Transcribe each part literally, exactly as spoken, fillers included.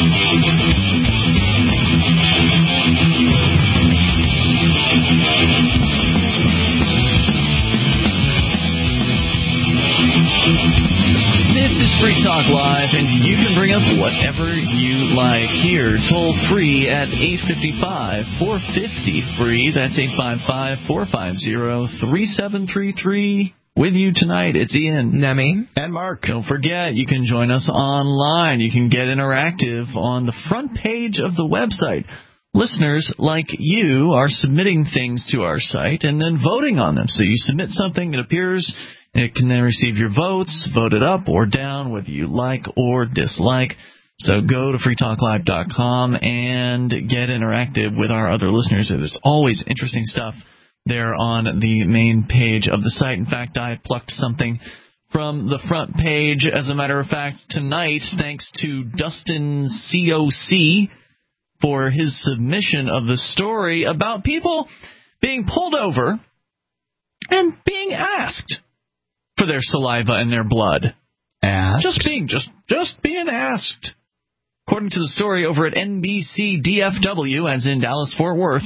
This is Free Talk Live, and you can bring up whatever you like here, toll free at eight five five, four five zero, free. That's eight five five, four five zero, three seven three three. With you tonight, it's Ian, Nemi, and Mark. Don't forget, you can join us online. You can get interactive on the front page of the website. Listeners like you are submitting things to our site and then voting on them. So you submit something, it appears, it can then receive your votes, vote it up or down, whether you like or dislike. So go to free talk live dot com and get interactive with our other listeners. There's always interesting stuff there on the main page of the site. In fact, I plucked something from the front page, as a matter of fact, tonight, thanks to Dustin C O C for his submission of the story about people being pulled over and being asked for their saliva and their blood. Asked? Just being, just, just being asked. According to the story over at N B C D F W, as in Dallas-Fort Worth,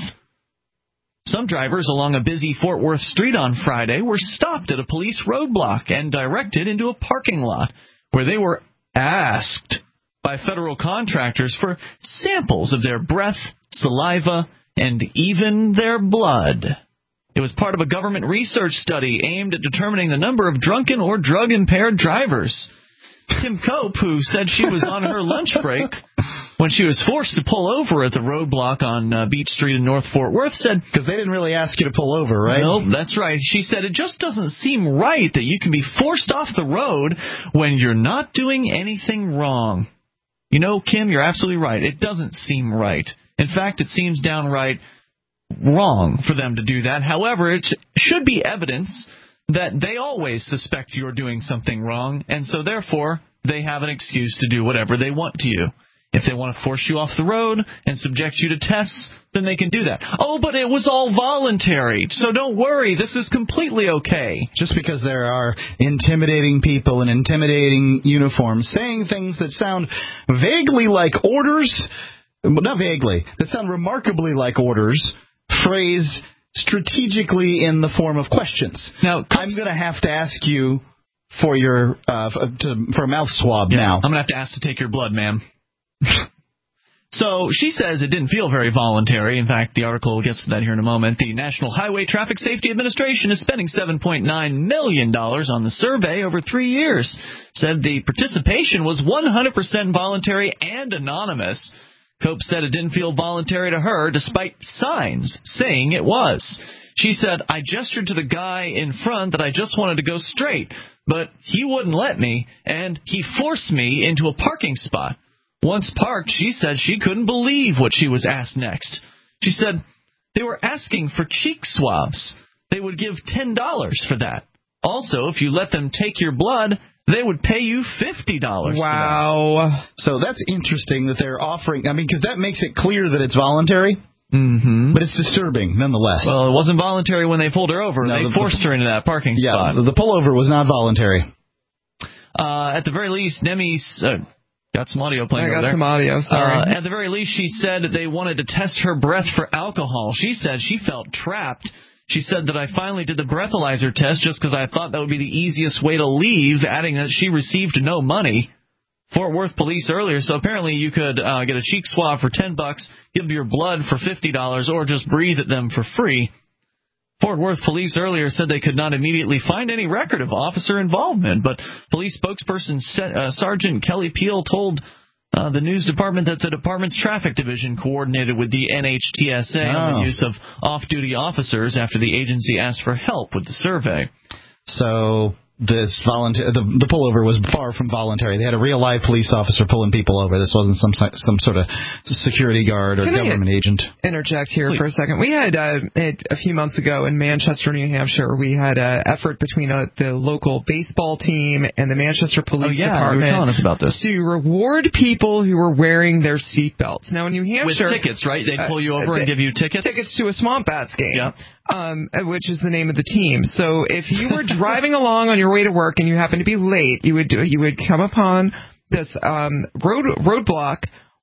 some drivers along a busy Fort Worth street on Friday were stopped at a police roadblock and directed into a parking lot where they were asked by federal contractors for samples of their breath, saliva, and even their blood. It was part of a government research study aimed at determining the number of drunken or drug-impaired drivers. Kim Cope, who said she was on her lunch break when she was forced to pull over at the roadblock on uh, Beach Street in North Fort Worth, said... Because they didn't really ask you to pull over, right? Nope, that's right. She said it just doesn't seem right that you can be forced off the road when you're not doing anything wrong. You know, Kim, you're absolutely right. It doesn't seem right. In fact, it seems downright wrong for them to do that. However, it should be evidence that they always suspect you're doing something wrong, and so therefore they have an excuse to do whatever they want to you. If they want to force you off the road and subject you to tests, then they can do that. Oh, but it was all voluntary, so don't worry. This is completely okay. Just because there are intimidating people in intimidating uniforms saying things that sound vaguely like orders, not vaguely, that sound remarkably like orders, phrased strategically in the form of questions. Now, I'm going to have to ask you for your uh, to, for a mouth swab yeah, now. I'm going to have to ask to take your blood, ma'am. So she says it didn't feel very voluntary. In fact, the article gets to that here in a moment. The National Highway Traffic Safety Administration is spending seven point nine million dollars on the survey over three years. Said the participation was one hundred percent voluntary and anonymous. Cope said it didn't feel voluntary to her, despite signs saying it was. She said, I gestured to the guy in front that I just wanted to go straight, but he wouldn't let me, and he forced me into a parking spot. Once parked, she said she couldn't believe what she was asked next. She said they were asking for cheek swabs. They would give ten dollars for that. Also, if you let them take your blood, they would pay you fifty dollars. Wow. For that. So that's interesting that they're offering, I mean, because that makes it clear that it's voluntary, mm-hmm. but it's disturbing nonetheless. Well, it wasn't voluntary when they pulled her over. No, they the, forced her into that parking yeah, spot. The, the pullover was not voluntary. Uh, at the very least, Nemi's... Uh, Got some audio playing I got over there. some audio, sorry. Uh, at the very least, she said they wanted to test her breath for alcohol. She said she felt trapped. She said that I finally did the breathalyzer test just because I thought that would be the easiest way to leave, adding that she received no money. Fort Worth police earlier, so apparently you could uh, get a cheek swab for ten bucks, give your blood for fifty dollars, or just breathe at them for free. Fort Worth police earlier said they could not immediately find any record of officer involvement, but police spokesperson uh, Sergeant Kelly Peel told uh, the news department that the department's traffic division coordinated with the N H T S A oh. on the use of off-duty officers after the agency asked for help with the survey. So this volunteer, the, the pullover was far from voluntary. They had a real live police officer pulling people over. This wasn't some some sort of security guard or Can government I agent. Interject here Please. for a second. We had uh, a few months ago in Manchester, New Hampshire, we had an effort between uh, the local baseball team and the Manchester Police oh, yeah, Department. You were telling us about this. To reward people who were wearing their seatbelts. Now in New Hampshire, with tickets, right? They'd pull you over uh, and give you tickets. Tickets to a Swamp Bats game. Yeah. Um, which is the name of the team. So if you were driving along on your way to work and you happened to be late, you would you would come upon this um, road roadblock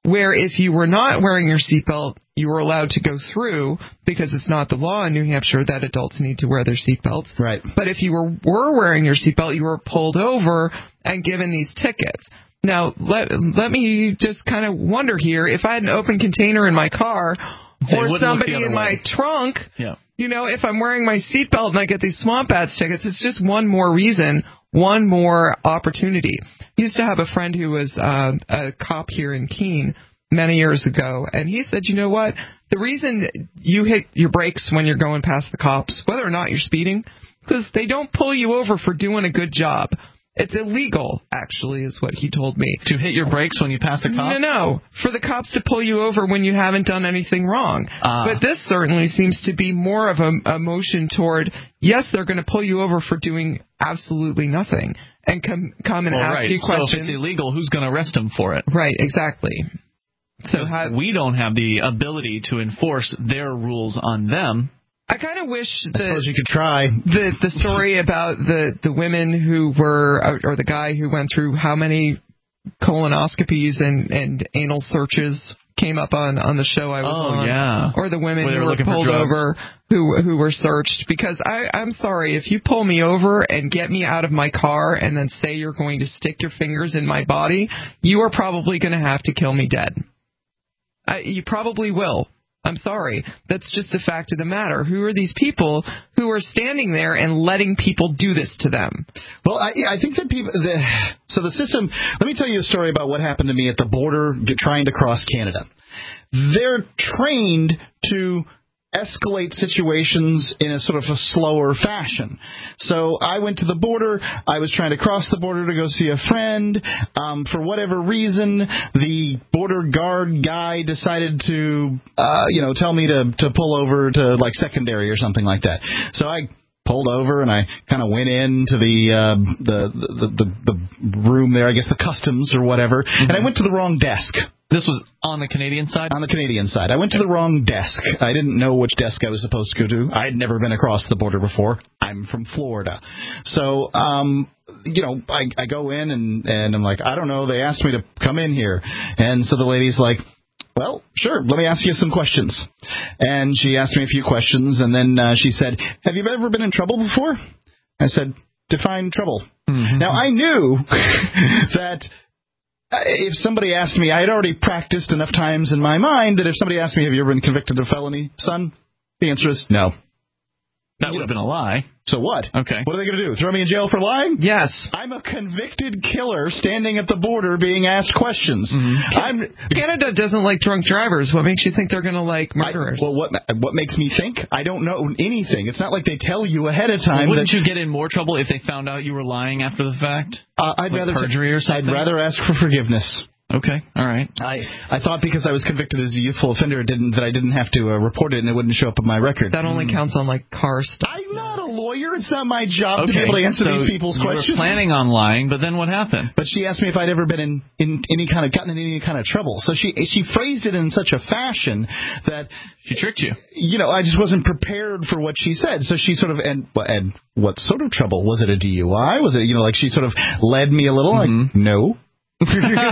where if you were not wearing your seatbelt, you were allowed to go through because it's not the law in New Hampshire that adults need to wear their seatbelts. Right. But if you were, were wearing your seatbelt, you were pulled over and given these tickets. Now, let let me just kind of wonder here, if I had an open container in my car They or wouldn't somebody look the in other my way. trunk, Yeah. you know, if I'm wearing my seatbelt and I get these swamp bats tickets, it's just one more reason, one more opportunity. I used to have a friend who was uh, a cop here in Keene many years ago, and he said, you know what, the reason you hit your brakes when you're going past the cops, whether or not you're speeding, because they don't pull you over for doing a good job. It's illegal, actually, is what he told me. To hit your brakes when you pass a cop? No, no, for the cops to pull you over when you haven't done anything wrong. Ah. But this certainly seems to be more of a, a motion toward, yes, they're going to pull you over for doing absolutely nothing and come come and Well, ask right. you So if questions. it's illegal, who's going to arrest him for it? Right, exactly. So 'Cause how, we don't have the ability to enforce their rules on them. I kind of wish I suppose that you could try. the the story about the the women who were, or the guy who went through how many colonoscopies and and anal searches came up on on the show I was Oh, on. yeah. Or the women Where they who were were looking for pulled drugs. over who who were searched. Because I I'm sorry, if you pull me over and get me out of my car and then say you're going to stick your fingers in my body, you are probably going to have to kill me dead. I, you probably will. I'm sorry. That's just a fact of the matter. Who are these people who are standing there and letting people do this to them? Well, I, I think that people. The, so the system. Let me tell you a story about what happened to me at the border get, trying to cross Canada. They're trained to escalate situations in a sort of a slower fashion. So I went to the border. I was trying to cross the border to go see a friend. Um, for whatever reason, the border guard guy decided to, uh, you know, tell me to, to pull over to like secondary or something like that. So I pulled over and I kind of went into the, uh, the, the, the, the room there, I guess the customs or whatever, mm-hmm. and I went to the wrong desk. This was on the Canadian side? On the Canadian side. I went to the wrong desk. I didn't know which desk I was supposed to go to. I had never been across the border before. I'm from Florida. So, um, you know, I, I go in and, and I'm like, I don't know. They asked me to come in here. And so the lady's like, well, sure, let me ask you some questions. And she asked me a few questions, and then uh, she said, have you ever been in trouble before? I said, define trouble. Mm-hmm. Now, I knew that if somebody asked me, I had already practiced enough times in my mind that if somebody asked me, have you ever been convicted of felony, son? The answer is no. That would have been a lie. So what? Okay. What are they going to do? Throw me in jail for lying? Yes. I'm a convicted killer standing at the border being asked questions. Mm-hmm. I'm Canada doesn't like drunk drivers. What makes you think they're going to like murderers? I, well, what what makes me think? I don't know anything. It's not like they tell you ahead of time. Well, wouldn't that, you get in more trouble if they found out you were lying after the fact? Uh, I'd like rather perjury or something? I'd rather ask for forgiveness. Okay, all right. I, I thought because I was convicted as a youthful offender, it didn't that I didn't have to uh, report it and it wouldn't show up on my record. That only mm. counts on like car stuff. I'm not a lawyer. It's not my job okay. to be able to answer so these people's you questions. You were planning on lying, but then what happened? But she asked me if I'd ever been in, in any kind of gotten in any kind of trouble. So she she phrased it in such a fashion that she tricked you. You know, I just wasn't prepared for what she said. So she sort of and and what sort of trouble was it? A D U I? Was it you know like she sort of led me a little mm-hmm. like no. so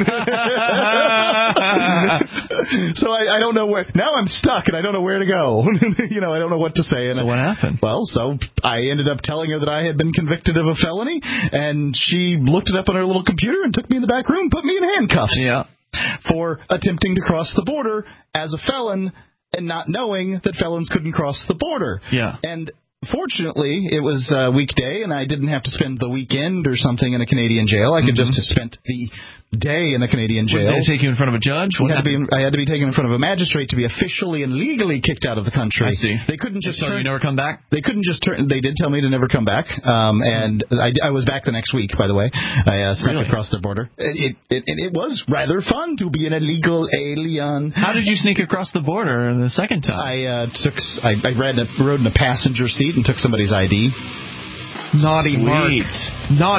I, I don't know where now I'm stuck and I don't know where to go. you know I don't know what to say. And so what happened? Well, so I ended up telling her that I had been convicted of a felony, and she looked it up on her little computer and took me in the back room, put me in handcuffs. Yeah. For attempting to cross the border as a felon and not knowing that felons couldn't cross the border. Yeah. And fortunately, it was a weekday, and I didn't have to spend the weekend or something in a Canadian jail. I could mm-hmm. just have spent the day in a Canadian jail. Would they take you in front of a judge? What had to be, I had to be taken in front of a magistrate to be officially and legally kicked out of the country. I see. They couldn't just so turn, you never come back? They couldn't just turn. They did tell me to never come back, um, and I, I was back the next week. By the way, I uh, snuck really? across the border. It, it, it it was rather fun to be an illegal alien. How did you sneak across the border the second time? I uh, took. I, I read a, rode in a passenger seat and took somebody's I D. Naughty, Sweet. Mark. Naughty.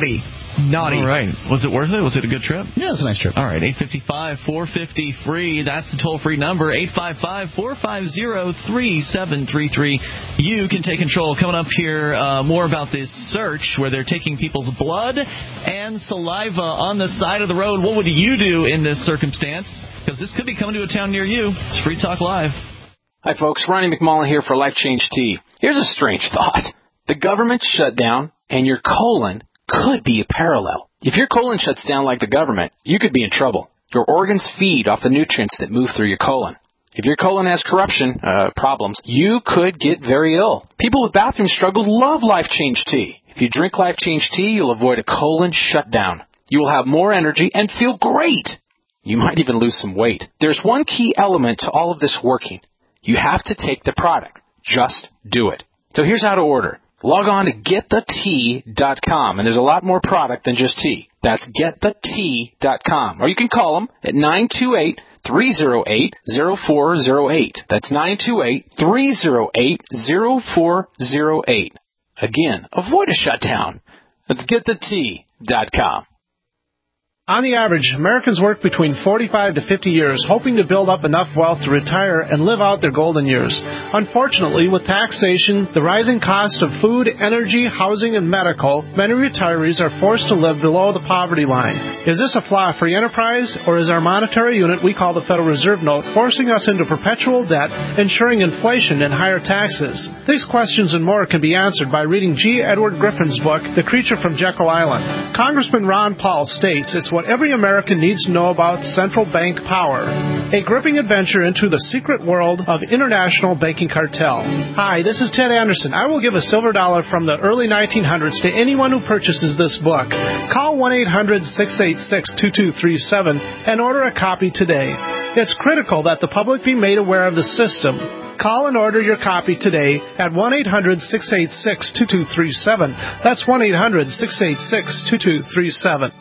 naughty. All right. Was it worth it? Was it a good trip? Yeah, it's a nice trip. All right. eight five five, four five zero, free. That's the toll-free number, eight five five, four five zero, three seven three three. You can take control. Coming up here, uh, more about this search where they're taking people's blood and saliva on the side of the road. What would you do in this circumstance? Because this could be coming to a town near you. It's Free Talk Live. Hi, folks. Ronnie McMullen here for Life Change Tea. Here's a strange thought. The government shut down, and your colon could be a parallel. If your colon shuts down like the government, you could be in trouble. Your organs feed off the nutrients that move through your colon. If your colon has corruption uh, problems, you could get very ill. People with bathroom struggles love Life Change Tea. If you drink Life Change Tea, you'll avoid a colon shutdown. You will have more energy and feel great. You might even lose some weight. There's one key element to all of this working. You have to take the product. Just do it. So here's how to order. Log on to get the tea dot com, and there's a lot more product than just tea. That's get the tea dot com. Or you can call them at nine two eight, three oh eight, oh four oh eight. That's nine two eight, three oh eight, oh four oh eight. Again, avoid a shutdown. That's get the tea dot com. On the average, Americans work between forty-five to fifty years, hoping to build up enough wealth to retire and live out their golden years. Unfortunately, with taxation, the rising cost of food, energy, housing, and medical, many retirees are forced to live below the poverty line. Is this a flaw free enterprise, or is our monetary unit we call the Federal Reserve Note forcing us into perpetual debt, ensuring inflation and higher taxes? These questions and more can be answered by reading G. Edward Griffin's book, The Creature from Jekyll Island. Congressman Ron Paul states it's what every American needs to know about central bank power. A gripping adventure into the secret world of international banking cartel. Hi, this is Ted Anderson. I will give a silver dollar from the early nineteen hundreds to anyone who purchases this book. Call one eight hundred, six eight six, two two three seven and order a copy today. It's critical that the public be made aware of the system. Call and order your copy today at one eight hundred, six eight six, two two three seven. That's one eight hundred, six eight six, two two three seven.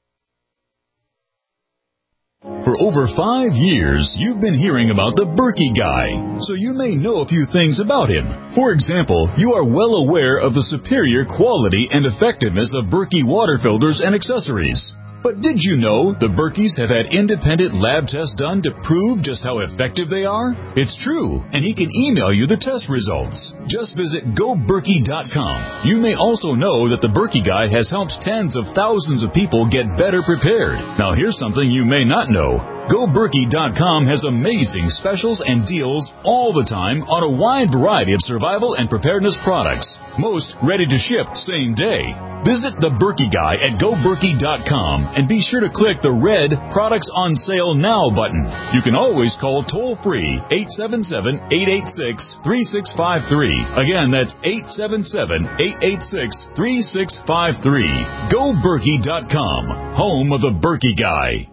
For over five years, you've been hearing about the Berkey Guy, so you may know a few things about him. For example, you are well aware of the superior quality and effectiveness of Berkey water filters and accessories. But did you know the Berkeys have had independent lab tests done to prove just how effective they are? It's true, and he can email you the test results. Just visit go berkey dot com. You may also know that the Berkey Guy has helped tens of thousands of people get better prepared. Now here's something you may not know. go berkey dot com has amazing specials and deals all the time on a wide variety of survival and preparedness products. Most ready to ship same day. Visit the Berkey Guy at go berkey dot com and be sure to click the red Products on Sale Now button. You can always call toll-free eight seven seven, eight eight six, three six five three. Again, that's eight seven seven, eight eight six, three six five three. go berkey dot com, home of the Berkey Guy.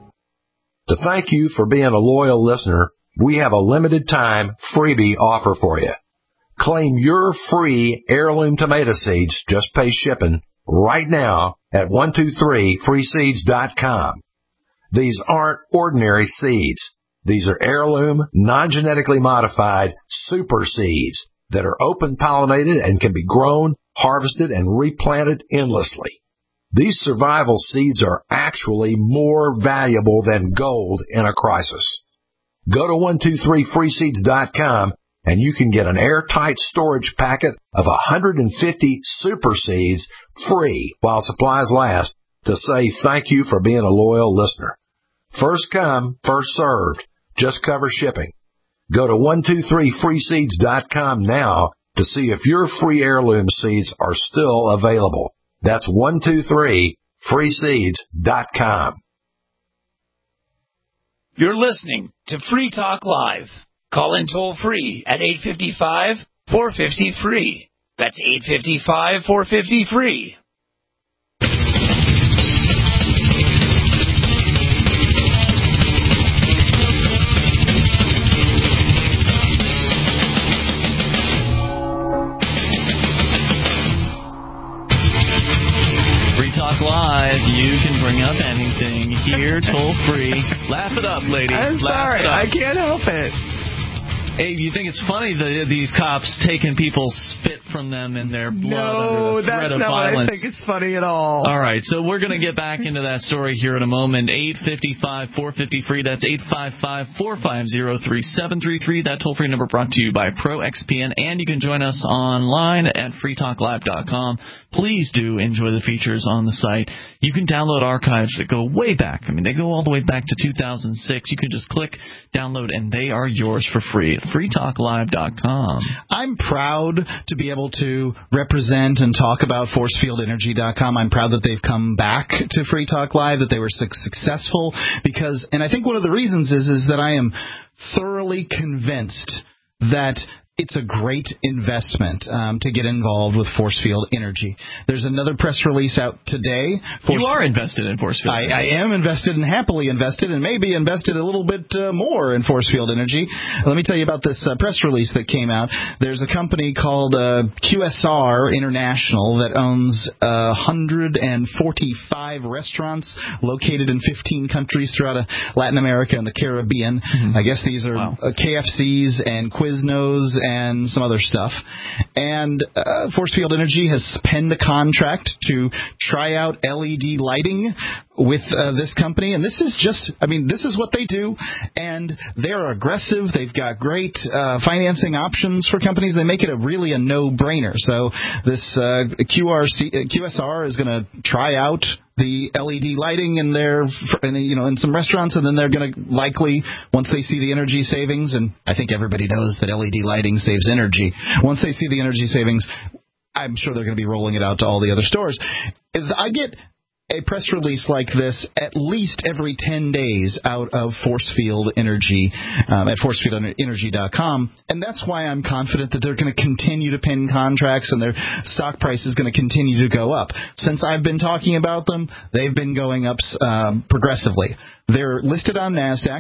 To thank you for being a loyal listener, we have a limited time freebie offer for you. Claim your free heirloom tomato seeds, just pay shipping, right now at one two three free seeds dot com. These aren't ordinary seeds. These are heirloom, non-genetically modified super seeds that are open-pollinated and can be grown, harvested, and replanted endlessly. These survival seeds are actually more valuable than gold in a crisis. Go to one two three free seeds dot com and you can get an airtight storage packet of one hundred fifty super seeds free while supplies last to say thank you for being a loyal listener. First come, first served. Just cover shipping. Go to one two three free seeds dot com now to see if your free heirloom seeds are still available. That's one two three free seeds dot com. You're listening to Free Talk Live. Call in toll-free at eight five five, four five zero, free. That's eight five five, four five zero, free. Talk Live, you can bring up anything here, toll free. Laugh it up, lady. I'm Laugh sorry, it up. I can't help it. Abe, you think it's funny that these cops taking people's spit from them and their blood No, under the threat that's of not violence? what I think it's funny at all. All right, so we're going to get back into that story here in a moment. eight five five, four five zero, free. That's eight five five, four five zero, three seven three three. That toll-free number brought to you by ProXPN. And you can join us online at free talk live dot com. Please do enjoy the features on the site. You can download archives that go way back. I mean, they go all the way back to two thousand six. You can just click, download, and they are yours for free at free talk live dot com. I'm proud to be able to represent and talk about force field energy dot com. I'm proud that they've come back to Free Talk Live, that they were su- successful, because, and I think one of the reasons is, is that I am thoroughly convinced that it's a great investment um, to get involved with Force Field Energy. There's another press release out today. Force you are invested in Force Field I, Energy. I am invested and happily invested, and maybe invested a little bit uh, more in Force Field Energy. Let me tell you about this uh, press release that came out. There's a company called uh, Q S R International that owns uh, one hundred forty-five restaurants located in fifteen countries throughout uh, Latin America and the Caribbean. Mm-hmm. I guess these are wow. uh, K F Cs and Quiznos and some other stuff. And uh, Force Field Energy has penned a contract to try out L E D lighting with uh, this company. And this is just, I mean, this is what they do. And they're aggressive. They've got great uh, financing options for companies. They make it a really a no-brainer. So this uh, Q R C, uh, Q S R is going to try out the L E D lighting in their, in, you know, in some restaurants, and then they're going to likely, once they see the energy savings, and I think everybody knows that L E D lighting saves energy. Once they see the energy savings, I'm sure they're going to be rolling it out to all the other stores. I get a press release like this at least every ten days out of Force Field Energy um, at force field energy dot com, and that's why I'm confident that they're going to continue to pin contracts and their stock price is going to continue to go up. Since I've been talking about them, they've been going up um, progressively. They're listed on NASDAQ.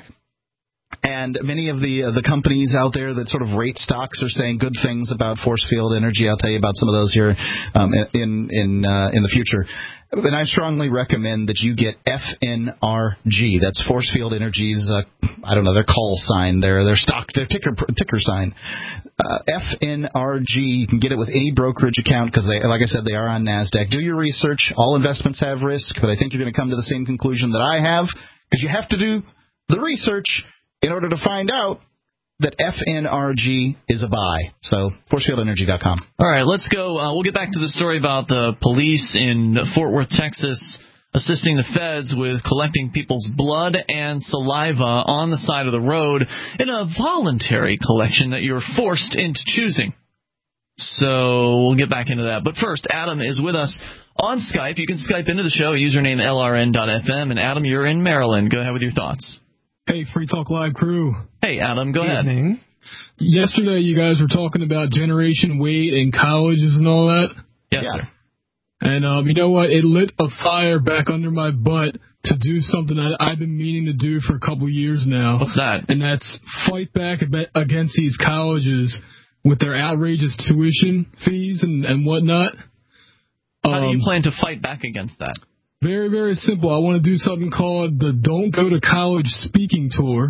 And many of the uh, the companies out there that sort of rate stocks are saying good things about Force Field Energy. I'll tell you about some of those here um, in in uh, in the future. And I strongly recommend that you get F N R G. That's Force Field Energy's, uh, I don't know, their call sign, their their stock, their ticker ticker sign. Uh, F N R G. You can get it with any brokerage account because, they, like I said, they are on NASDAQ. Do your research. All investments have risk, but I think you're going to come to the same conclusion that I have because you have to do the research in order to find out that F N R G is a buy. So, force field energy dot com. All right, let's go. Uh, we'll get back to the story about the police in Fort Worth, Texas, assisting the feds with collecting people's blood and saliva on the side of the road in a voluntary collection that you're forced into choosing. So we'll get back into that. But first, Adam is with us on Skype. You can Skype into the show, username L R N dot F M. And Adam, you're in Maryland. Go ahead with your thoughts. Hey, Free Talk Live crew. Hey, Adam, go ahead. Evening. Yesterday, you guys were talking about generation weight and colleges and all that. Yes, Yeah. sir. And um, you know what? It lit a fire back under my butt to do something that I've been meaning to do for a couple years now. What's that? And that's fight back against these colleges with their outrageous tuition fees and, and whatnot. How um, do you plan to fight back against that? Very, very simple. I want to do something called the Don't Go to College Speaking Tour.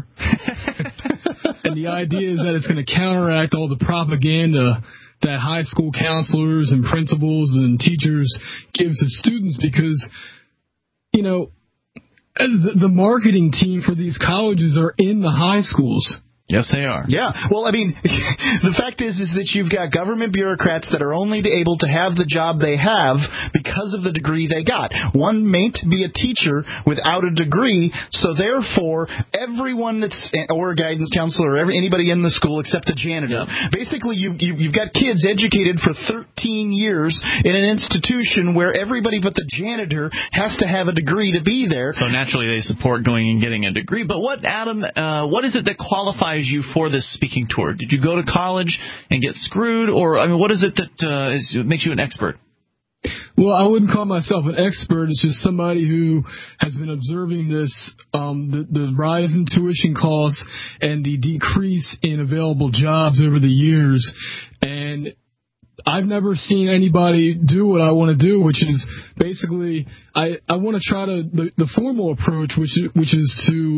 And the idea is that it's going to counteract all the propaganda that high school counselors and principals and teachers give to students because, you know, the, the marketing team for these colleges are in the high schools. Yes, they are. Yeah. Well, I mean, the fact is is that you've got government bureaucrats that are only able to have the job they have because of the degree they got. One mayn't be a teacher without a degree, so therefore everyone that's or a guidance counselor or every, anybody in the school except the janitor. Yeah. Basically, you, you you've got kids educated for thirteen years in an institution where everybody but the janitor has to have a degree to be there. So naturally, they support going and getting a degree. But what, Adam? Uh, what is it that qualifies you for this speaking tour? Did you go to college and get screwed, or I mean, what is it that uh, is, makes you an expert? Well, I wouldn't call myself an expert. It's just somebody who has been observing this, um, the, the rise in tuition costs and the decrease in available jobs over the years. And I've never seen anybody do what I want to do, which is basically I, I want to try to the, the formal approach, which which is to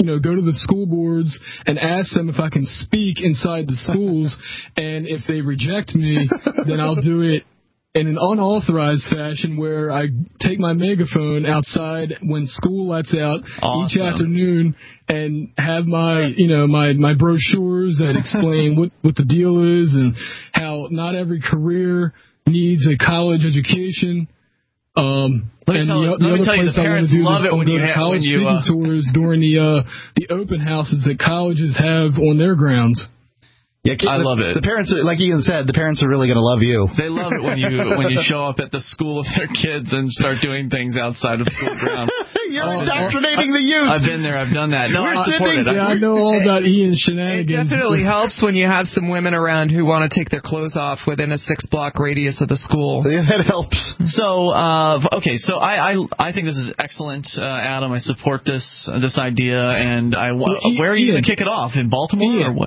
you know, go to the school boards and ask them if I can speak inside the schools, and if they reject me, then I'll do it in an unauthorized fashion where I take my megaphone outside when school lets out awesome. each afternoon and have my, you know, my, my brochures that explain what, what the deal is and how not every career needs a college education. Um, let me and tell, the, let the me other tell you, place the I want parents to do love this it when on you, the ha- college when you speaking uh, tours during the uh, the open houses that colleges have on their grounds. Yeah, I the, love it. The parents, are, like Ian said, the parents are really going to love you. They love it when you when you show up at the school of their kids and start doing things outside of school grounds. You're oh, indoctrinating I, the youth. I've been there. I've done that. No, We're I support it. Yeah, I know all about Ian's shenanigans. It definitely helps when you have some women around who want to take their clothes off within a six-block radius of the school. Yeah, that helps. So, uh, okay, so I, I I think this is excellent, uh, Adam. I support this uh, this idea, and I well, where are you going to kick it off? In Baltimore Ian. or what?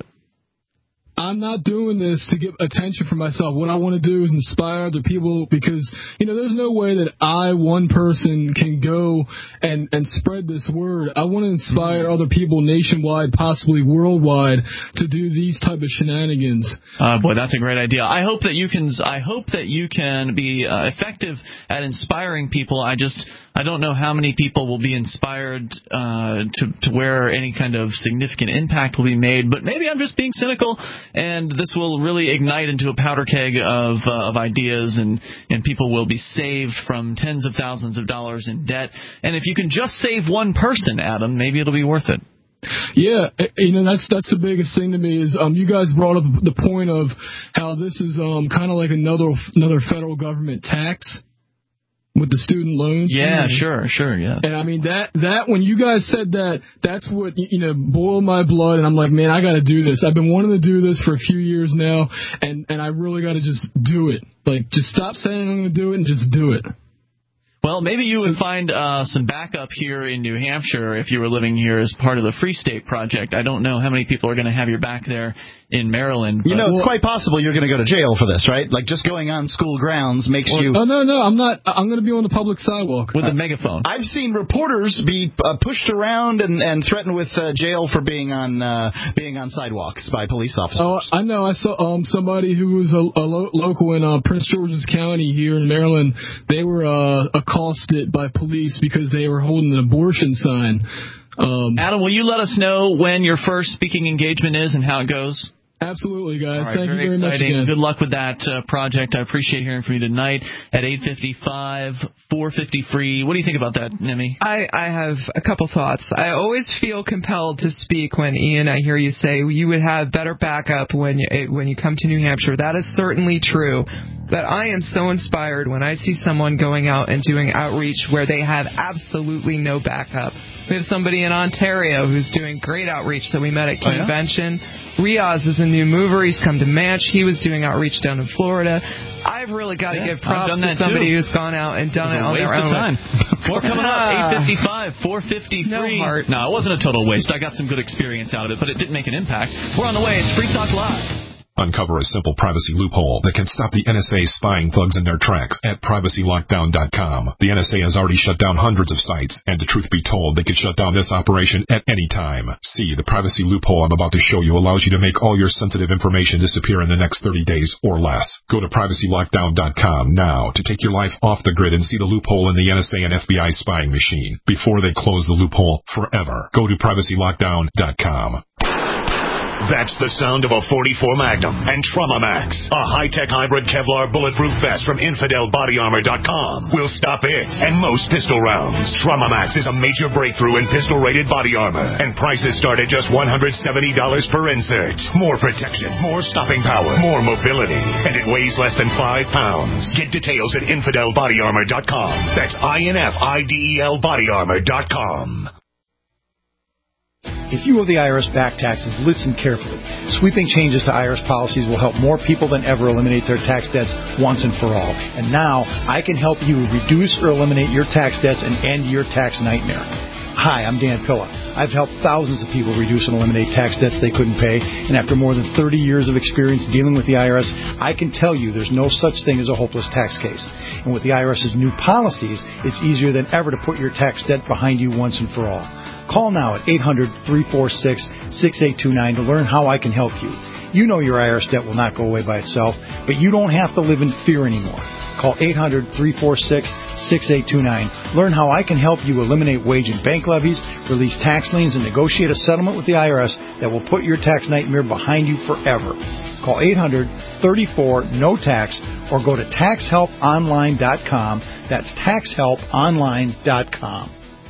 I'm not doing this to get attention for myself. What I want to do is inspire other people because, you know, there's no way that I, one person, can go and, and spread this word. I want to inspire mm-hmm. other people nationwide, possibly worldwide, to do these type of shenanigans. Uh, boy, that's a great idea. I hope that you can. I hope that you can be uh, effective at inspiring people. I just. I don't know how many people will be inspired uh, to, to where any kind of significant impact will be made, but maybe I'm just being cynical, and this will really ignite into a powder keg of, uh, of ideas, and, and people will be saved from tens of thousands of dollars in debt. And if you can just save one person, Adam, maybe it'll be worth it. Yeah, you know, that's that's the biggest thing to me is um, you guys brought up the point of how this is um, kind of like another another federal government tax. With the student loans? Yeah, and, sure, sure, yeah. And I mean, that, that, when you guys said that, that's what, you know, boiled my blood, and I'm like, man, I gotta do this. I've been wanting to do this for a few years now, and, and I really gotta just do it. Like, just stop saying I'm gonna do it and just do it. Well, maybe you would find uh, some backup here in New Hampshire if you were living here as part of the Free State Project. I don't know how many people are going to have your back there in Maryland. You know, it's quite possible you're going to go to jail for this, right? Like, just going on school grounds makes well, you... Oh, no, no, I'm not. I'm going to be on the public sidewalk. With uh, a megaphone. I've seen reporters be uh, pushed around and, and threatened with uh, jail for being on uh, being on sidewalks by police officers. Oh, I know. I saw um, somebody who was a, a lo- local in uh, Prince George's County here in Maryland. They were uh, accosted by police because they were holding an abortion sign. Um, Adam, will you let us know when your first speaking engagement is and how it goes? Absolutely, guys. Right, Thank very you very exciting. much again. Good luck with that uh, project. I appreciate hearing from you tonight at eight fifty-five, four fifty free. What do you think about that, Nemi? I, I have a couple thoughts. I always feel compelled to speak when, Ian, I hear you say you would have better backup when you, when you come to New Hampshire. That is certainly true. But I am so inspired when I see someone going out and doing outreach where they have absolutely no backup. We have somebody in Ontario who's doing great outreach that we met at oh, convention. Yeah? Riaz is a new mover. He's come to Match. He was doing outreach down in Florida. I've really got to yeah, give props to somebody too. who's gone out and done it, it on waste their own. Of time. More coming up, eight fifty-five, four fifty free. No heart. No, it wasn't a total waste. I got some good experience out of it, but it didn't make an impact. We're on the way. It's Free Talk Live. Uncover a simple privacy loophole that can stop the N S A spying thugs in their tracks at privacy lockdown dot com. The N S A has already shut down hundreds of sites, and the truth be told, they could shut down this operation at any time. See, the privacy loophole I'm about to show you allows you to make all your sensitive information disappear in the next thirty days or less. Go to privacy lockdown dot com now to take your life off the grid and see the loophole in the N S A and F B I spying machine before they close the loophole forever. Go to privacy lockdown dot com. That's the sound of a forty-four Magnum and Trauma Max, a high-tech hybrid Kevlar bulletproof vest from infidel body armor dot com. Will stop it and most pistol rounds. Trauma Max is a major breakthrough in pistol-rated body armor, and prices start at just one hundred seventy dollars per insert. More protection, more stopping power, more mobility, and it weighs less than five pounds. Get details at infidel body armor dot com. That's I N F I D E L body armor dot com. If you owe the I R S back taxes, listen carefully. Sweeping changes to I R S policies will help more people than ever eliminate their tax debts once and for all. And now, I can help you reduce or eliminate your tax debts and end your tax nightmare. Hi, I'm Dan Pilla. I've helped thousands of people reduce and eliminate tax debts they couldn't pay, and after more than thirty years of experience dealing with the I R S, I can tell you there's no such thing as a hopeless tax case. And with the IRS's new policies, it's easier than ever to put your tax debt behind you once and for all. Call now at eight hundred, three four six, six eight two nine to learn how I can help you. You know your I R S debt will not go away by itself, but you don't have to live in fear anymore. Call eight hundred, three four six, six eight two nine. Learn how I can help you eliminate wage and bank levies, release tax liens, and negotiate a settlement with the I R S that will put your tax nightmare behind you forever. Call eight hundred, three four, N O tax or go to tax help online dot com. That's tax help online dot com.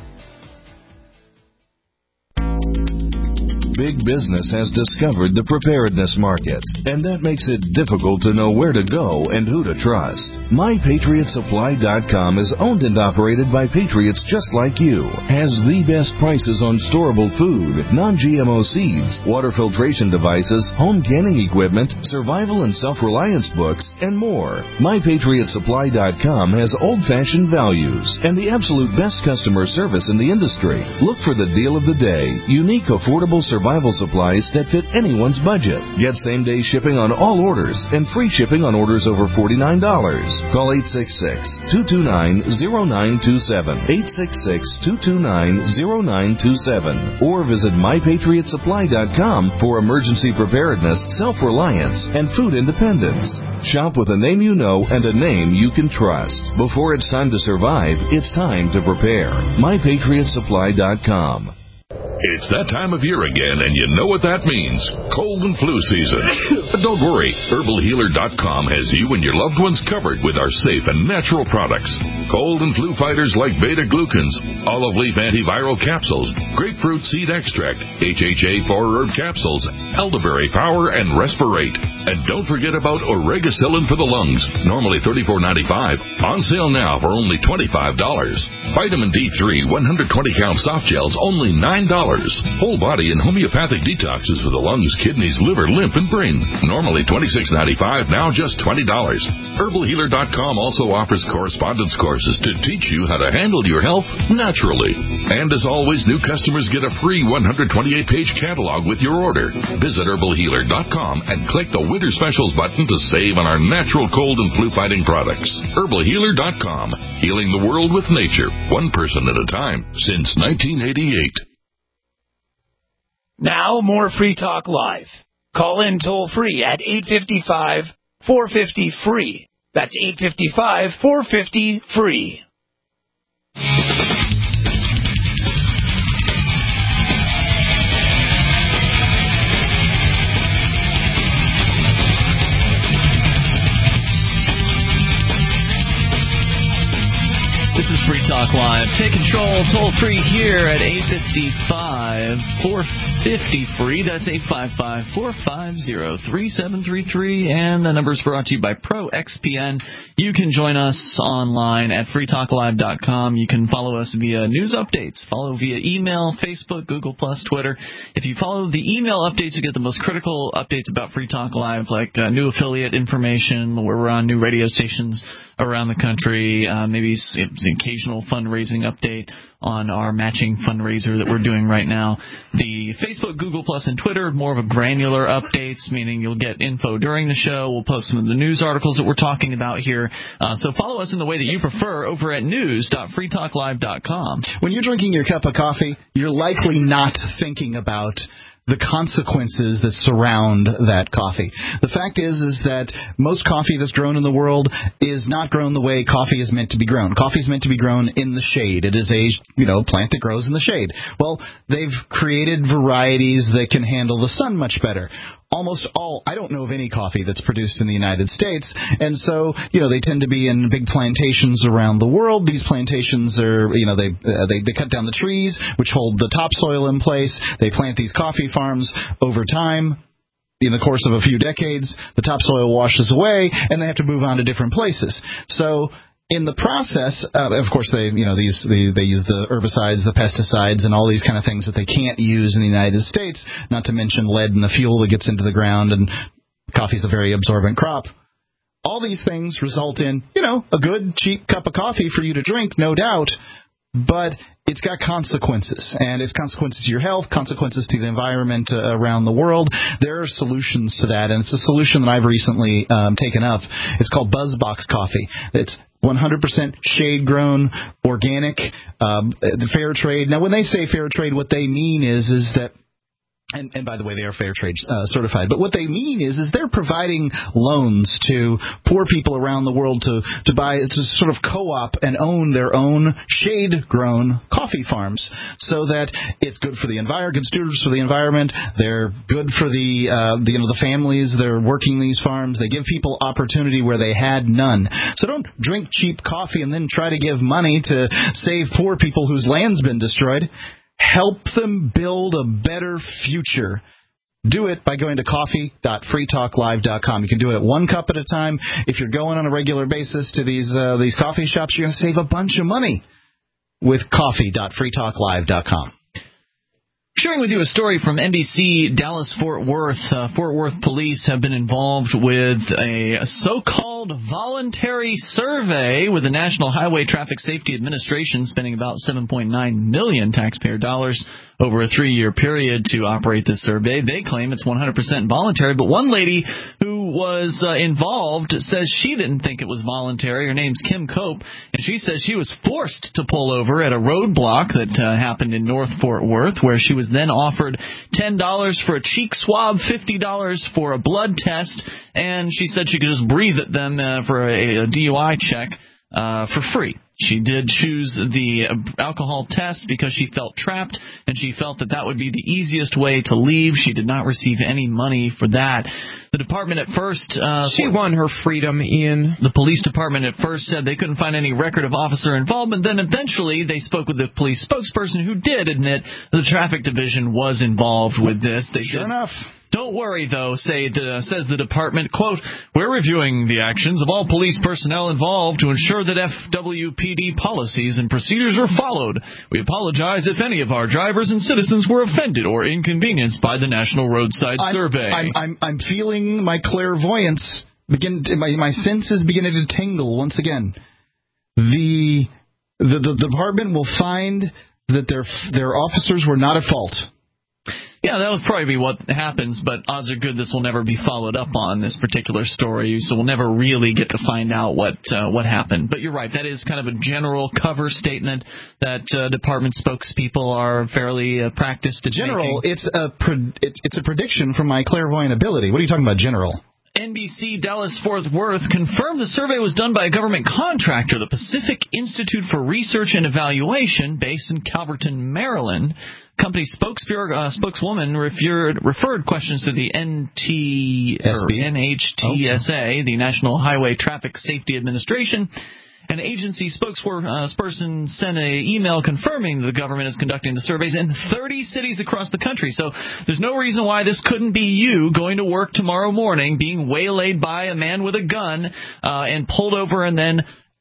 Big business has discovered the preparedness market, and that makes it difficult to know where to go and who to trust. My Patriot Supply dot com is owned and operated by patriots just like you, has the best prices on storable food, non-G M O seeds, water filtration devices, home canning equipment, survival and self-reliance books, and more. My Patriot Supply dot com has old-fashioned values and the absolute best customer service in the industry. Look for the deal of the day, unique, affordable survival Survival supplies that fit anyone's budget. Get same-day shipping on all orders and free shipping on orders over forty-nine dollars. Call eight six six, two two nine, zero nine two seven, eight six six, two two nine, zero nine two seven, or visit my patriot supply dot com for emergency preparedness, self-reliance, and food independence. Shop with a name you know and a name you can trust. Before it's time to survive, it's time to prepare. my patriot supply dot com. It's that time of year again, and you know what that means. Cold and flu season. But don't worry. herbal healer dot com has you and your loved ones covered with our safe and natural products. Cold and flu fighters like beta-glucans, olive leaf antiviral capsules, grapefruit seed extract, H H A four herb capsules, elderberry power, and Respirate. And don't forget about Oregacillin for the lungs, normally thirty-four ninety-five, on sale now for only twenty-five dollars. Vitamin D three one hundred twenty count soft gels, only nine dollars. Whole body and homeopathic detoxes for the lungs, kidneys, liver, lymph, and brain. Normally twenty-six ninety-five, now just twenty dollars. herbal healer dot com also offers correspondence courses to teach you how to handle your health naturally. And as always, new customers get a free one hundred twenty-eight page catalog with your order. Visit herbal healer dot com and click the Winter Specials button to save on our natural cold and flu fighting products. herbal healer dot com. Healing the world with nature, one person at a time, since nineteen eighty-eight. Now, more Free Talk Live. Call in toll-free at eight five five, four five zero, free. That's eight five five, four five zero, free. This is Free Talk Live. Take control toll-free here at eight five five, four five zero, free. That's eight five five, four five zero, three seven three three. And the number is brought to you by ProXPN. You can join us online at free talk live dot com. You can follow us via news updates. Follow via email, Facebook, Google+, Twitter. If you follow the email updates, you get the most critical updates about Free Talk Live, like uh, new affiliate information, where we're on new radio stations around the country, uh, maybe an occasional fundraising update on our matching fundraiser that we're doing right now. The Facebook, Google+, and Twitter, more of a granular updates, meaning you'll get info during the show. We'll post some of the news articles that we're talking about here. Uh, so follow us in the way that you prefer over at news dot free talk live dot com. When you're drinking your cup of coffee, you're likely not thinking about the consequences that surround that coffee. The fact is is that most coffee that's grown in the world is not grown the way coffee is meant to be grown. Coffee is meant to be grown in the shade. It is a, you know, plant that grows in the shade. Well, they've created varieties that can handle the sun much better. Almost all, I don't know of any coffee that's produced in the United States, and so, you know, they tend to be in big plantations around the world. These plantations are, you know, they uh, they, they cut down the trees, which hold the topsoil in place. They plant these coffee farms over time. In the course of a few decades, the topsoil washes away, and they have to move on to different places. So in the process, uh, of course, they you know these they, they use the herbicides, the pesticides, and all these kind of things that they can't use in the United States. Not to mention lead in the fuel that gets into the ground, and coffee's a very absorbent crop. All these things result in you know a good cheap cup of coffee for you to drink, no doubt. But it's got consequences, and it's consequences to your health, consequences to the environment uh, around the world. There are solutions to that, and it's a solution that I've recently um, taken up. It's called BuzzBox Coffee. It's one hundred percent shade-grown, organic, um, the fair trade. Now, when they say fair trade, what they mean is is that, and, and by the way, they are fair trade uh, certified, but what they mean is is they're providing loans to poor people around the world to, to buy, to sort of co-op and own their own shade-grown coffee farms, so that it's good for the environment, good stewards for the environment. They're good for the, uh, the you know the families that are working these farms. They give people opportunity where they had none. So don't drink cheap coffee and then try to give money to save poor people whose land's been destroyed. Help them build a better future. Do it by going to coffee dot free talk live dot com. You can do it at one cup at a time. If you're going on a regular basis to these uh, these coffee shops, you're going to save a bunch of money with coffee dot free talk live dot com. Sharing with you a story from N B C Dallas-Fort Worth. Uh, Fort Worth police have been involved with a so-called voluntary survey with the National Highway Traffic Safety Administration, spending about seven point nine million dollars taxpayer dollars over a three-year period to operate this survey. They claim it's one hundred percent voluntary, but one lady who was uh, involved says she didn't think it was voluntary. Her name's Kim Cope, and she says she was forced to pull over at a roadblock that uh, happened in North Fort Worth, where she was then offered ten dollars for a cheek swab, fifty dollars for a blood test, and she said she could just breathe at them uh, for a, a D U I check uh, for free. She did choose the alcohol test because she felt trapped, and she felt that that would be the easiest way to leave. She did not receive any money for that. The department at first... Uh, she won her freedom, Ian. The police department at first said they couldn't find any record of officer involvement. Then eventually they spoke with the police spokesperson, who did admit the traffic division was involved with this. They sure said, enough. Don't worry, though, say the, says the department, quote, we're reviewing the actions of all police personnel involved to ensure that F W P D policies and procedures are followed. We apologize if any of our drivers and citizens were offended or inconvenienced by the National Roadside I'm, Survey. I'm, I'm, I'm feeling my clairvoyance, begin, my, my senses beginning to tingle once again. The, the, the department will find that their, their officers were not at fault. Yeah, that would probably be what happens, but odds are good this will never be followed up on, this particular story, so we'll never really get to find out what uh, what happened. But you're right, that is kind of a general cover statement that uh, department spokespeople are fairly uh, practiced at General, making. it's a pre- it's, it's a prediction from my clairvoyant ability. What are you talking about, General? N B C Dallas-Fort Worth confirmed the survey was done by a government contractor, the Pacific Institute for Research and Evaluation, based in Calverton, Maryland. Company spokespeople, uh, spokeswoman referred, referred questions to the N T or N H T S A, the National Highway Traffic Safety Administration. An agency spokesperson sent an email confirming the government is conducting the surveys in thirty cities across the country. So there's no reason why this couldn't be you going to work tomorrow morning, being waylaid by a man with a gun uh, and pulled over and then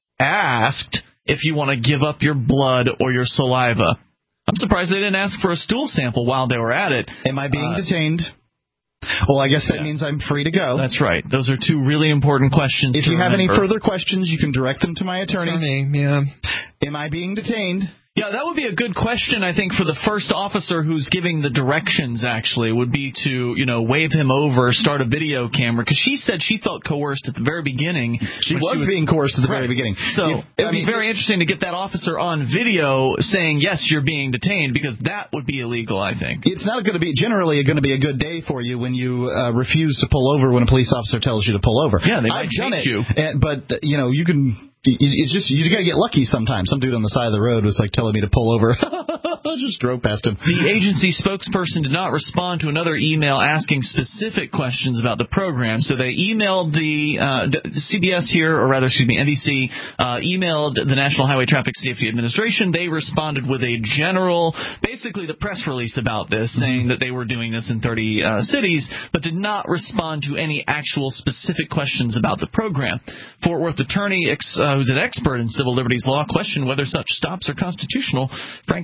asked if you want to give up your blood or your saliva. I'm surprised they didn't ask for a stool sample while they were at it. Am I being uh, detained? Well, I guess that yeah. means I'm free to go. That's right. Those are two really important questions. If to you have remember. any further questions, you can direct them to my attorney. Attorney, yeah. Am I being detained? Yeah, that would be a good question, I think, for the first officer who's giving the directions, actually, would be to, you know, wave him over, start a video camera, because she said she felt coerced at the very beginning. She, was, she was being coerced at the right. very beginning. So if, it would I mean, be very interesting to get that officer on video saying, yes, you're being detained, because that would be illegal, I think. It's not going to be generally going to be a good day for you when you uh, refuse to pull over when a police officer tells you to pull over. Yeah, they might I've done chase it, you. and, but, you know, you can... It's just, you got to get lucky sometimes. Some dude on the side of the road was like telling me to pull over. I just drove past him. The agency spokesperson did not respond to another email asking specific questions about the program. So they emailed the uh, C B S here, or rather, excuse me, N B C, uh, emailed the National Highway Traffic Safety Administration. They responded with a general, basically the press release about this, mm-hmm. saying that they were doing this in thirty uh, cities, but did not respond to any actual specific questions about the program. Fort Worth attorney, ex, uh, who's an expert in civil liberties law, questioned whether such stops are constitutional. Frank Colosi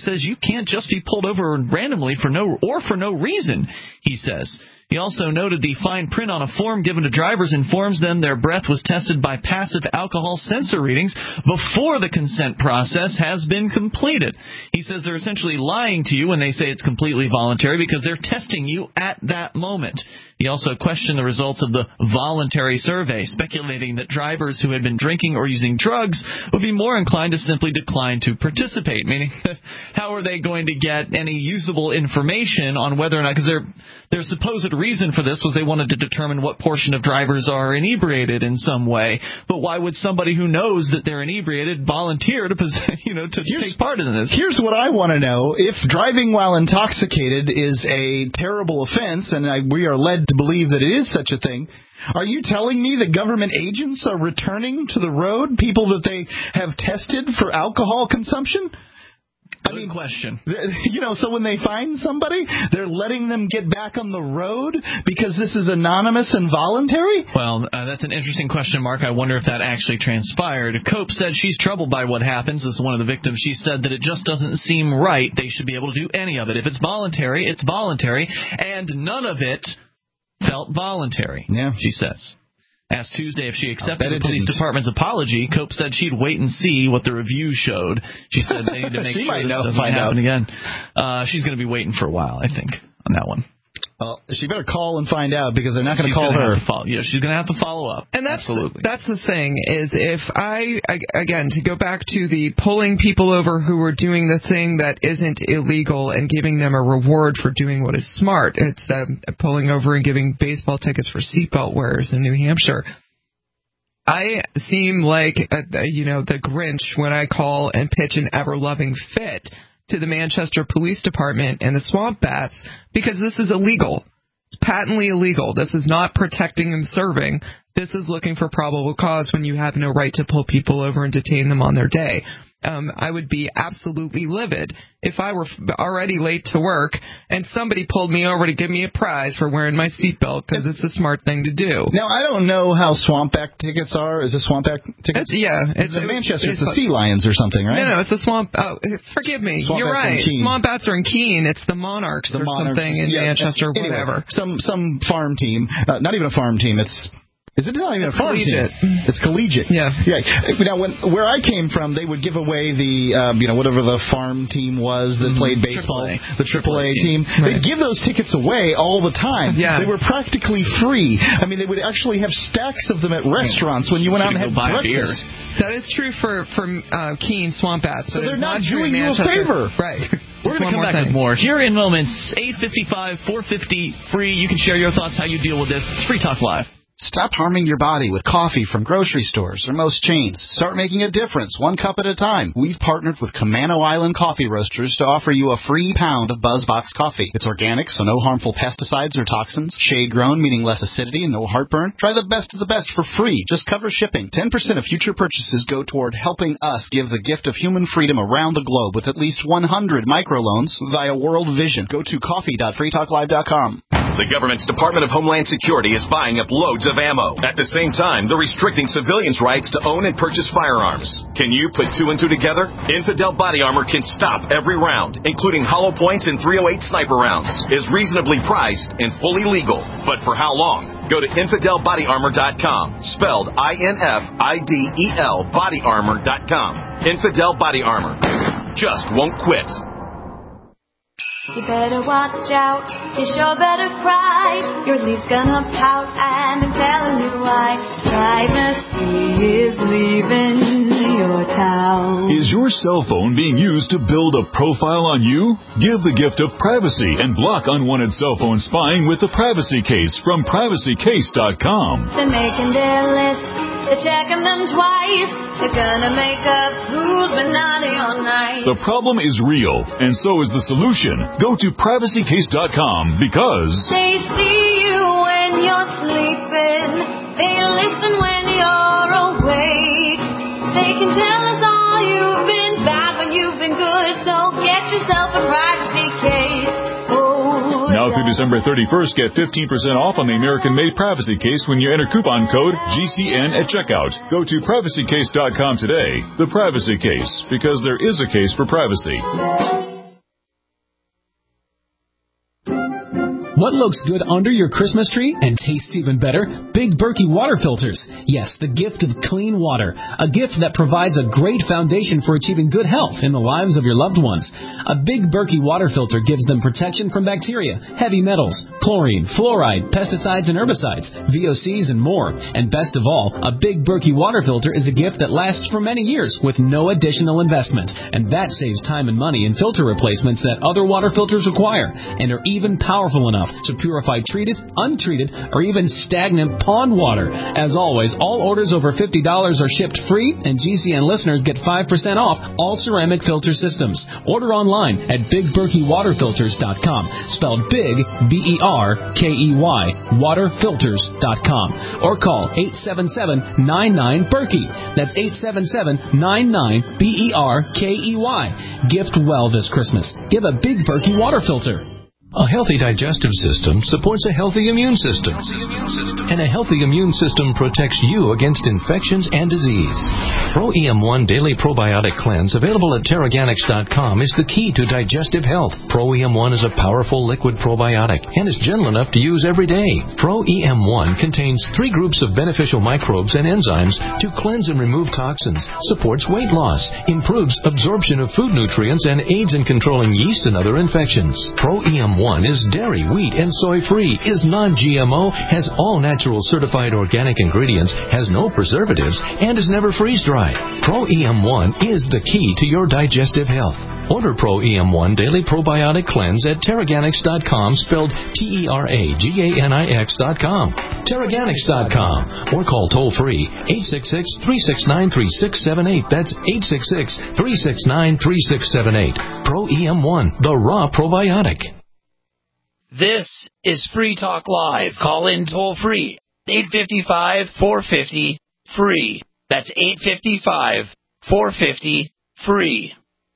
says you can't just be pulled over randomly for no or for no reason, he says. He also noted the fine print on a form given to drivers informs them their breath was tested by passive alcohol sensor readings before the consent process has been completed. He says they're essentially lying to you when they say it's completely voluntary because they're testing you at that moment. He also questioned the results of the voluntary survey, speculating that drivers who had been drinking or using drugs would be more inclined to simply decline to participate, meaning that how are they going to get any usable information on whether or not, because their, their supposed reason for this was they wanted to determine what portion of drivers are inebriated in some way. But why would somebody who knows that they're inebriated volunteer to, you know, to here's, take part in this? Here's what I want to know. If driving while intoxicated is a terrible offense, and I, we are led to believe that it is such a thing, are you telling me that government agents are returning to the road people that they have tested for alcohol consumption? Good I mean, question. You know, so when they find somebody, they're letting them get back on the road because this is anonymous and voluntary? Well, uh, that's an interesting question, Mark. I wonder if that actually transpired. Cope said she's troubled by what happens. As one of the victims, she said that it just doesn't seem right. They should be able to do any of it. If it's voluntary, it's voluntary, and none of it felt voluntary, yeah. she says. Asked Tuesday if she accepted the police didn't. department's apology, Cope said she'd wait and see what the review showed. She said they need to make she sure might this know, doesn't find happen out. again. Uh, she's going to be waiting for a while, I think, on that one. Well, she better call and find out because they're not going to call gonna her. Have to follow, yeah, she's going to have to follow up. And that's Absolutely. The, that's the thing is if I, again, to go back to the pulling people over who are doing the thing that isn't illegal and giving them a reward for doing what is smart. It's uh, pulling over and giving baseball tickets for seatbelt wearers in New Hampshire. I seem like, uh, you know, the Grinch when I call and pitch an ever-loving fit to the Manchester Police Department and the Swamp Bats because this is illegal. It's patently illegal. This is not protecting and serving. This is looking for probable cause when you have no right to pull people over and detain them on their day. Um, I would be absolutely livid if I were already late to work and somebody pulled me over to give me a prize for wearing my seatbelt because it's a smart thing to do. Now, I don't know how Swampback tickets are. Is it Swampback tickets? It's, yeah. It's, it's in Manchester. It's, it's the Sea Lions or something, right? No, no, it's the Swamp... Oh, forgive me. Swamp You're Bats right. Swamp Bats are in Keene. It's the Monarchs the or Monarchs, something in yeah, Manchester, anyway, whatever. Some, some farm team. Uh, not even a farm team. It's... Is it not even it's a farm collegiate. team? It's collegiate. Yeah. Yeah. Now, when where I came from, they would give away the, um, you know, whatever the farm team was that mm-hmm. played baseball, triple A. the triple A team. Right. They'd give those tickets away all the time. Yeah. They were practically free. I mean, they would actually have stacks of them at restaurants when you went out and had breakfast. That is true for for uh, Keene Swamp Bats. So they're not, not doing you a favor, right? We're going to come back thing. with more here in moments. eight fifty-five, four fifty, free. You can share your thoughts, how you deal with this. It's Free Talk Live. Stop harming your body with coffee from grocery stores or most chains. Start making a difference, one cup at a time. We've partnered with Camano Island Coffee Roasters to offer you a free pound of BuzzBox coffee. It's organic, so no harmful pesticides or toxins. Shade-grown, meaning less acidity and no heartburn. Try the best of the best for free. Just cover shipping. ten percent of future purchases go toward helping us give the gift of human freedom around the globe with at least one hundred microloans via World Vision. Go to coffee dot free talk live dot com. The government's Department of Homeland Security is buying up loads of ammo. At the same time, they're restricting civilians' rights to own and purchase firearms. Can you put two and two together? Infidel Body Armor can stop every round, including hollow points and three oh eight sniper rounds, is reasonably priced and fully legal. But for how long? Go to infidel body armor dot com, spelled I N F I D E L, body armor dot com. Infidel Body Armor. Just won't quit. You better watch out, you sure better cry. You're at least gonna pout, and I'm telling you why. Privacy is leaving your town. Is your cell phone being used to build a profile on you? Give the gift of privacy and block unwanted cell phone spying with the Privacy Case from privacy case dot com. They're making their list, they're checking them twice. They're gonna make up who's been naughty all night. The problem is real, and so is the solution. Go to privacy case dot com because they see you when you're sleeping. They listen when you're awake. They can tell us all you've been bad when you've been good. So get yourself a privacy case. Oh, now through December thirty-first, get fifteen percent off on the American-made Privacy Case when you enter coupon code G C N at checkout. Go to privacy case dot com today. The Privacy Case, because there is a case for privacy. What looks good under your Christmas tree and tastes even better? Big Berkey water filters. Yes, the gift of clean water. A gift that provides a great foundation for achieving good health in the lives of your loved ones. A Big Berkey water filter gives them protection from bacteria, heavy metals, chlorine, fluoride, pesticides and herbicides, V O Cs and more. And best of all, a Big Berkey water filter is a gift that lasts for many years with no additional investment. And that saves time and money in filter replacements that other water filters require and are even powerful enough to purify treated, untreated, or even stagnant pond water. As always, all orders over fifty dollars are shipped free, and G C N listeners get five percent off all ceramic filter systems. Order online at big berkey water filters dot com, spelled big, B E R K E Y, water filters dot com, or call eight seven seven, nine nine, Berkey. That's eight seven seven, nine nine, B E R K E Y. Gift well this Christmas. Give a Big Berkey water filter. A healthy digestive system supports a healthy immune system. And a healthy immune system protects you against infections and disease. Pro E M one Daily Probiotic Cleanse, available at Terraganics dot com, is the key to digestive health. Pro E M one is a powerful liquid probiotic and is gentle enough to use every day. Pro E M one contains three groups of beneficial microbes and enzymes to cleanse and remove toxins, supports weight loss, improves absorption of food nutrients, and aids in controlling yeast and other infections. Pro E M one is dairy, wheat, and soy-free, is non-G M O, has all natural certified organic ingredients, has no preservatives, and is never freeze-dried. Pro E M one is the key to your digestive health. Order Pro E M one Daily Probiotic Cleanse at Terraganics dot com, spelled T E R A G A N I X dot com. Terraganics dot com, or call toll-free eight six six, three six nine, three six seven eight. That's eight six six, three six nine, three six seven eight. Pro E M one, the raw probiotic. This is Free Talk Live. Call in toll free. eight five five, four five zero, free. That's eight five five, four five zero, free.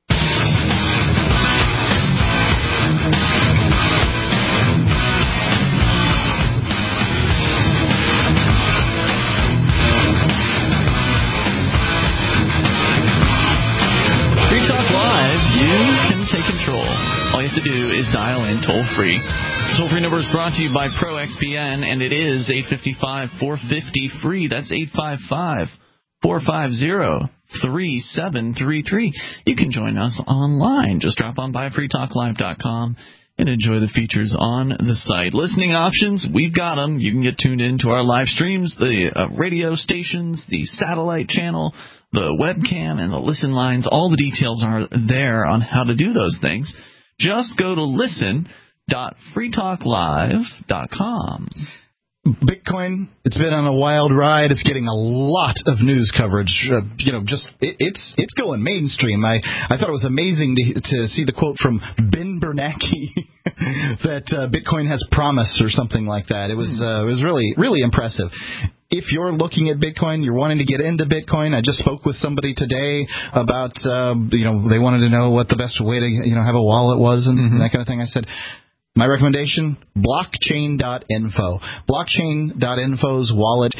Free Talk Live, you can take control. All you have to do is dial in toll-free. Toll-free number is brought to you by ProXPN, and it is eight five five, four five zero, free. That's eight five five, four five zero, three seven three three. You can join us online. Just drop on by free talk live dot com and enjoy the features on the site. Listening options, we've got them. You can get tuned into our live streams, the uh, radio stations, the satellite channel, the webcam, and the listen lines. All the details are there on how to do those things. Just go to listen dot free talk live dot com. Bitcoin, it's been on a wild ride. It's getting a lot of news coverage. Uh, you know, just it, it's it's going mainstream. I, I thought it was amazing to, to see the quote from Ben Bernanke that uh, Bitcoin has promise or something like that. It was uh, it was really really impressive. If you're looking at Bitcoin, you're wanting to get into Bitcoin, I just spoke with somebody today about, uh, you know, they wanted to know what the best way to, you know, have a wallet was and mm-hmm. that kind of thing. I said, my recommendation, blockchain dot info. blockchain dot info's wallet,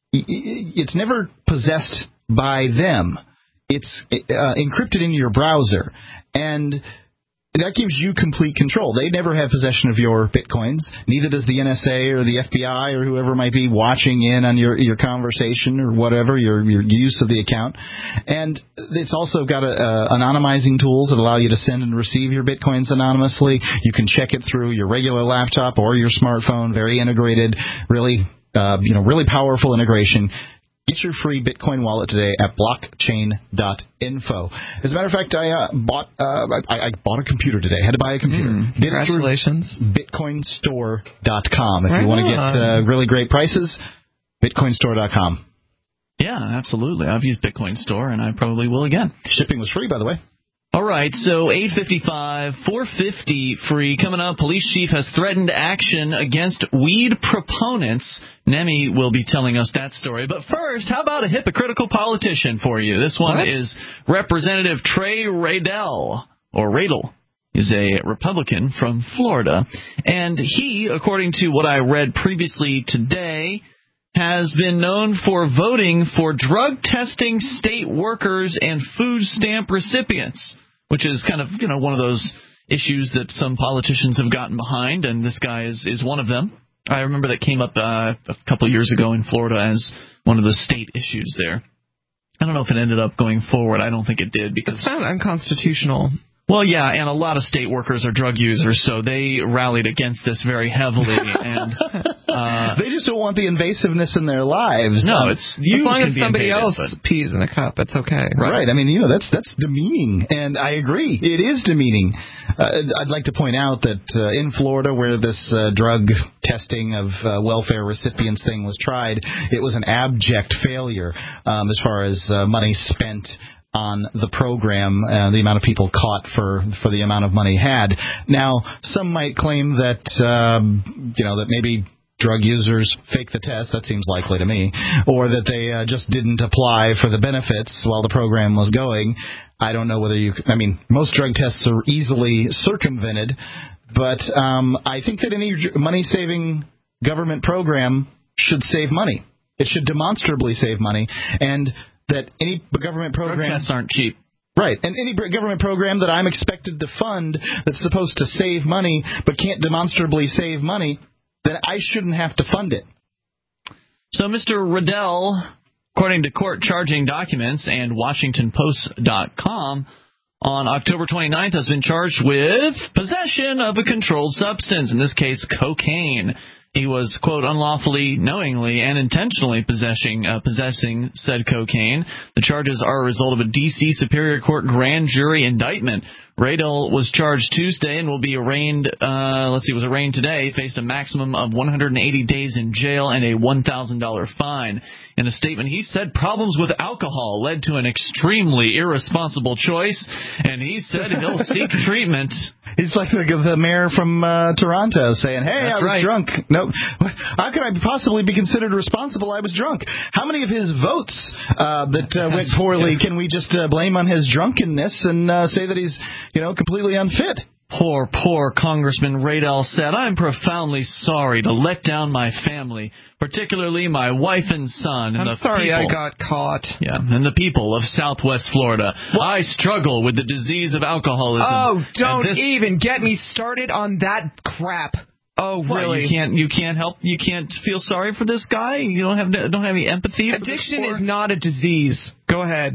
it's never possessed by them. It's uh, encrypted in your browser, and that gives you complete control. They never have possession of your Bitcoins. Neither does the N S A or the F B I or whoever might be watching in on your, your conversation or whatever, your, your use of the account. And it's also got a, uh, anonymizing tools that allow you to send and receive your Bitcoins anonymously. You can check it through your regular laptop or your smartphone. Very integrated, really, uh, you know, really powerful integration. Get your free Bitcoin wallet today at blockchain dot info. As a matter of fact, I uh, bought uh, I, I bought a computer today. I had to buy a computer. Mm, congratulations. bitcoin store dot com. If right you want to get on. uh, really great prices, bitcoin store dot com. Yeah, absolutely. I've used Bitcoin Store, and I probably will again. Shipping was free, by the way. All right, so eight five five, four five zero, free. Coming up, police chief has threatened action against weed proponents. Nemi will be telling us that story. But first, how about a hypocritical politician for you? This one what? is Representative Trey Radel, or Radel. Is a Republican from Florida. And he, according to what I read previously today, has been known for voting for drug testing state workers and food stamp recipients, which is kind of, you know, one of those issues that some politicians have gotten behind, and this guy is, is one of them. I remember that came up uh, a couple of years ago in Florida as one of the state issues there. I don't know if it ended up going forward. I don't think it did because it's not unconstitutional. Well, yeah, and a lot of state workers are drug users, so they rallied against this very heavily. And uh, they just don't want the invasiveness in their lives. No, um, it's you as long can as be somebody invaded, else but... pees in a cup, it's okay. Right. right. I mean, you know, that's that's demeaning, and I agree. It is demeaning. Uh, I'd like to point out that uh, in Florida, where this uh, drug testing of uh, welfare recipients thing was tried, it was an abject failure um, as far as uh, money spent on the program, uh, the amount of people caught for for the amount of money had. Now, some might claim that um, you know that maybe drug users fake the test. That seems likely to me, or that they uh, just didn't apply for the benefits while the program was going. I don't know whether you. I mean, most drug tests are easily circumvented, but um, I think that any money-saving government program should save money. It should demonstrably save money, and that any government program... Drug tests aren't cheap. Right, and any government program that I'm expected to fund that's supposed to save money but can't demonstrably save money, then I shouldn't have to fund it. So Mister Riddell, according to court charging documents and Washington Post dot com, on October twenty-ninth has been charged with possession of a controlled substance, in this case cocaine. He was, quote, unlawfully, knowingly, and intentionally possessing uh, possessing said cocaine. The charges are a result of a D C Superior Court grand jury indictment. Radel was charged Tuesday and will be arraigned, uh, let's see, was arraigned today, faced a maximum of one hundred eighty days in jail and a one thousand dollars fine. In a statement, he said problems with alcohol led to an extremely irresponsible choice, and he said he'll seek treatment. He's like the, the mayor from uh, Toronto saying, hey, That's I was right. drunk. No, how could I possibly be considered responsible? I was drunk. How many of his votes uh, that uh, went poorly can we just uh, blame on his drunkenness and uh, say that he's, you know, completely unfit? Poor, poor Congressman Radel said, I'm profoundly sorry to let down my family, particularly my wife and son. And I'm the sorry people, I got caught. Yeah, and the people of Southwest Florida. Well, I struggle with the disease of alcoholism. Oh, don't this, even get me started on that crap. Oh, what, really? You can't. You can't help. You can't feel sorry for this guy. You don't have. Don't have any empathy. Addiction is not a disease. Go ahead.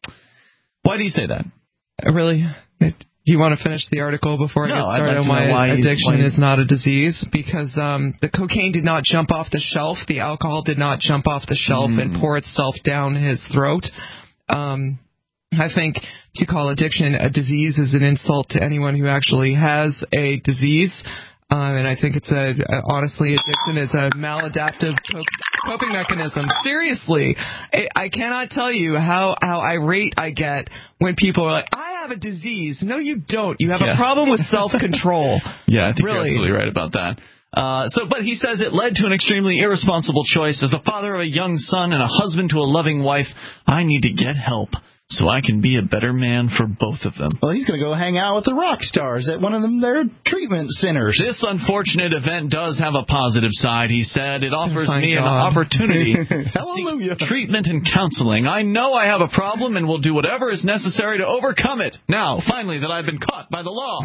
Why do you say that? Really? It, do you want to finish the article before no, I get started like on why, why addiction why is not a disease? Because um, the cocaine did not jump off the shelf. The alcohol did not jump off the shelf mm. and pour itself down his throat. Um, I think to call addiction a disease is an insult to anyone who actually has a disease. Um, and I think it's a, a honestly, addiction is a maladaptive coping mechanism. Seriously, I, I cannot tell you how, how irate I get when people are like, I have a disease. No, you don't. You have yeah. a problem with self-control. Yeah, I think really. You're absolutely right about that. Uh, so, but he says it led to an extremely irresponsible choice. As the father of a young son and a husband to a loving wife, I need to get help so I can be a better man for both of them. Well, he's going to go hang out with the rock stars at one of them their treatment centers. This unfortunate event does have a positive side, he said. It offers oh me God. an opportunity to Hallelujah. seek treatment and counseling. I know I have a problem and will do whatever is necessary to overcome it. Now, finally, that I've been caught by the law.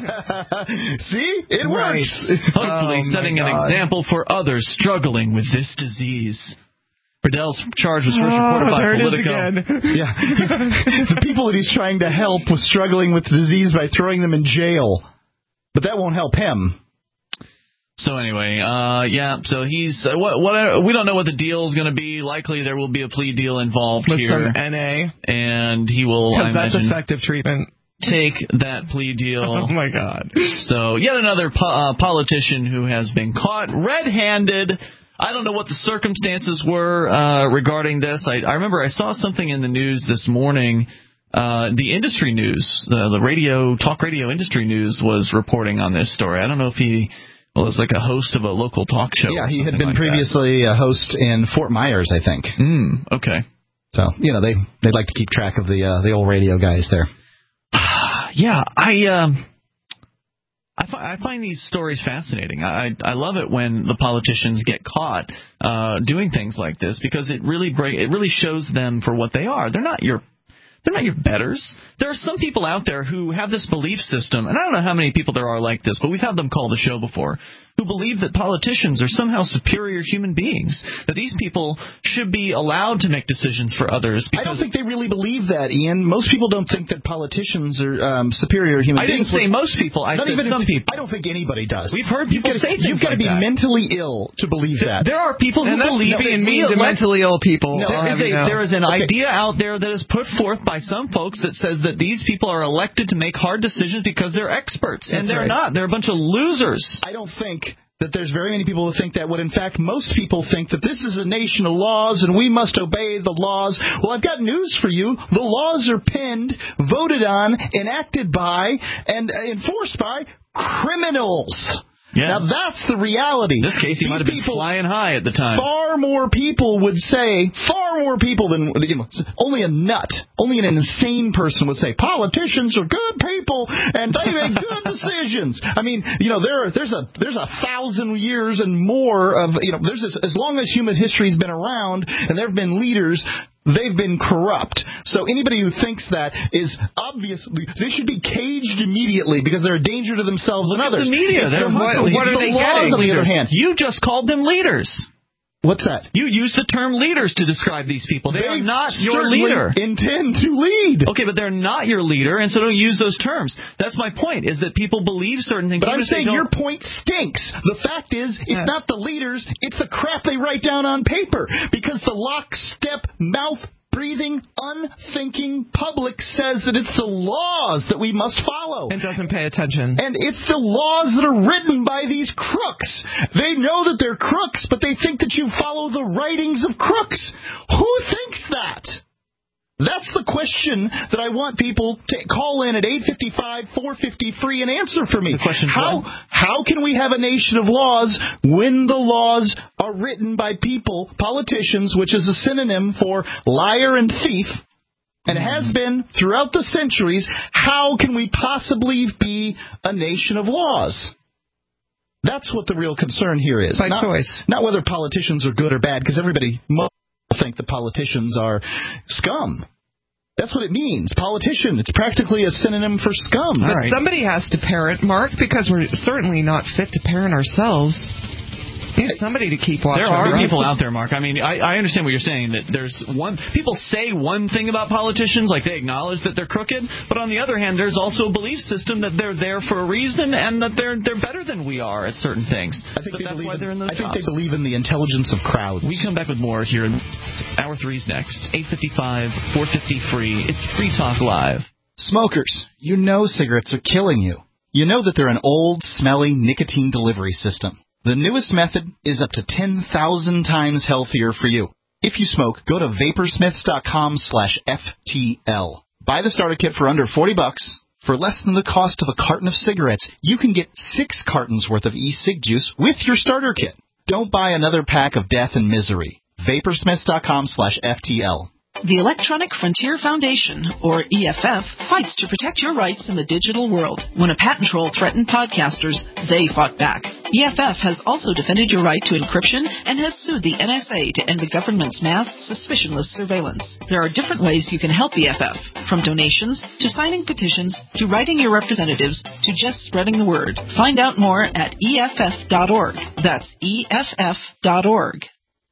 See? It right. works. Hopefully oh setting God. an example for others struggling with this disease. Riddell's charge was first reported by oh, there Politico. It is again. Yeah, the people that he's trying to help was struggling with the disease by throwing them in jail, but that won't help him. So anyway, uh, yeah. So he's uh, what? What? We don't know what the deal is going to be. Likely there will be a plea deal involved with here, some N A, and he will. I that's imagine, effective treatment. Take that plea deal. Oh my God! So yet another po- uh, politician who has been caught red-handed. I don't know what the circumstances were uh, regarding this. I, I remember I saw something in the news this morning. Uh, the industry news, the, the radio, talk radio industry news was reporting on this story. I don't know if he well, was like a host of a local talk show. Yeah, he had been like previously that. a host in Fort Myers, I think. Mm, okay. So, you know, they, they like to keep track of the uh, the old radio guys there. Yeah, I... Um, I, fi- I find these stories fascinating. I I love it when the politicians get caught uh, doing things like this because it really break, it really shows them for what they are. They're not your They're not your betters. There are some people out there who have this belief system, and I don't know how many people there are like this, but we've had them call the show before, who believe that politicians are somehow superior human beings, that these people should be allowed to make decisions for others. I don't think they really believe that, Ian. Most people don't think that politicians are um, superior human I beings. I didn't say most people. I Not said even some if, people. I don't think anybody does. We've heard people gotta, say things You've got to like be that. mentally ill to believe that. There are people who and that's believe being that mean to mentally ill people. No, there, is a, there is an okay. idea out there that is put forth by some folks that says that these people are elected to make hard decisions because they're experts, and That's they're right. not. They're a bunch of losers. I don't think that there's very many people who think that when in fact most people think that this is a nation of laws and we must obey the laws. Well, I've got news for you. The laws are penned, voted on, enacted by, and enforced by criminals. Yeah. Now, that's the reality. In this case, he might have been flying high at the time. Far more people would say, far more people than, you know, only a nut, only an insane person would say, politicians are good people and they make good decisions. I mean, you know, there there's a there's a thousand years and more of, you know, there's this, as long as human history's been around and there have been leaders, they've been corrupt. So anybody who thinks that is obviously, they should be caged immediately because they're a danger to themselves and Look at others. the media. It's They're the- hustling. it's What are the they laws, getting? on the other hand. You just called them leaders. What's that? You use the term leaders to describe these people. They, They are not your certainly leader. intend to lead. Okay, but they're not your leader, and so don't use those terms. That's my point, is that people believe certain things. But I'm even if they saying don't- your point stinks. The fact is, it's Yeah. not the leaders, it's the crap they write down on paper. Because the lockstep, mouth breathing, unthinking public says that it's the laws that we must follow. And doesn't pay attention. And it's the laws that are written by these crooks. They know that they're crooks, but they think that you follow the writings of crooks. Who thinks that? That's the question that I want people to call in at eight five five, four five zero, free and answer for me. The question's how, what? how can we have a nation of laws when the laws are written by people, politicians, which is a synonym for liar and thief, and has been throughout the centuries? How can we possibly be a nation of laws? That's what the real concern here is. By not, choice. Not whether politicians are good or bad, because everybody most think that politicians are scum. That's what it means. Politician. It's practically a synonym for scum. But right. somebody has to parent, Mark, because we're certainly not fit to parent ourselves. You need somebody to keep watch There are over us. people out there, Mark. I mean, I, I understand what you're saying, that there's one, people say one thing about politicians, like they acknowledge that they're crooked, but on the other hand, there's also a belief system that they're there for a reason and that they're they're better than we are at certain things. I think, but they that's believe, why they're in in, those I think jobs. they believe in the intelligence of crowds. We come back with more here. Hour three's next. eight five five, four five zero, free. It's Free Talk Live. Smokers, you know cigarettes are killing you. You know that they're an old, smelly nicotine delivery system. The newest method is up to ten thousand times healthier for you. If you smoke, go to vaporsmiths.com slash FTL. Buy the starter kit for under forty bucks. For less than the cost of a carton of cigarettes, you can get six cartons worth of e-cig juice with your starter kit. Don't buy another pack of death and misery. vaporsmiths.com slash FTL. The Electronic Frontier Foundation, or E F F, fights to protect your rights in the digital world. When a patent troll threatened podcasters, they fought back. E F F has also defended your right to encryption and has sued the N S A to end the government's mass, suspicionless surveillance. There are different ways you can help E F F, from donations to signing petitions to writing your representatives to just spreading the word. Find out more at E F F dot org. That's E F F dot org.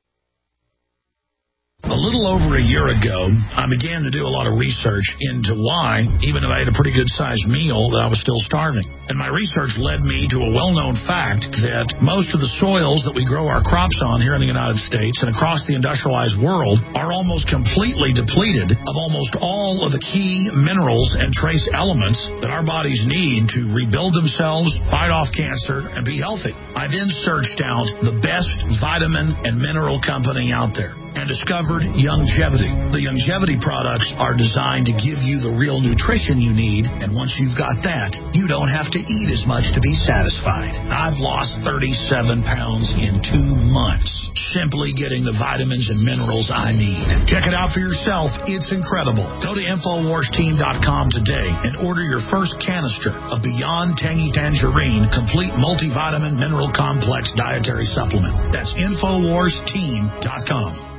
A little over a year ago, I began to do a lot of research into why, even though I had a pretty good-sized meal, that I was still starving. And my research led me to a well-known fact that most of the soils that we grow our crops on here in the United States and across the industrialized world are almost completely depleted of almost all of the key minerals and trace elements that our bodies need to rebuild themselves, fight off cancer, and be healthy. I then searched out the best vitamin and mineral company out there and discovered Youngevity. The Youngevity products are designed to give you the real nutrition you need, and once you've got that, you don't have to eat as much to be satisfied. I've lost thirty-seven pounds in two months, simply getting the vitamins and minerals I need. Check it out for yourself. It's incredible. Go to Infowars Team dot com today and order your first canister of Beyond Tangy Tangerine Complete Multivitamin Mineral Complex Dietary Supplement. That's Infowars Team dot com.